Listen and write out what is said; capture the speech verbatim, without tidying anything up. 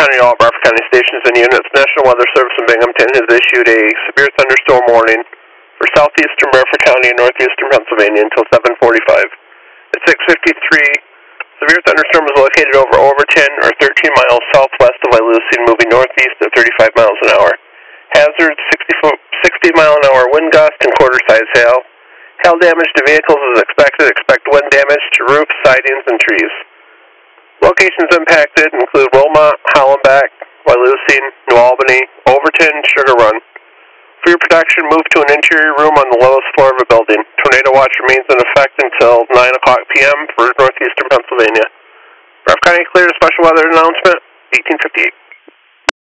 County, all Bradford County stations and units. National Weather Service in Binghamton has issued a severe thunderstorm warning for southeastern Bradford County and northeastern Pennsylvania until seven forty-five. At six fifty-three, severe thunderstorm is located over Overton or thirteen miles southwest of Wyalusing, moving northeast at thirty-five miles an hour. Hazard, sixty mile an hour wind gust and quarter-size hail. Hail damage to vehicles is expected. Expect wind damage to roofs, sidings, and trees. Locations impacted include Wilmot, Hollenbeck, Wyalusing, New Albany, Overton, Sugar Run. For your protection, move to an interior room on the lowest floor of a building. Tornado watch remains in effect until nine o'clock p m for northeastern Pennsylvania. Bradford County cleared a special weather announcement, eighteen fifty-eight.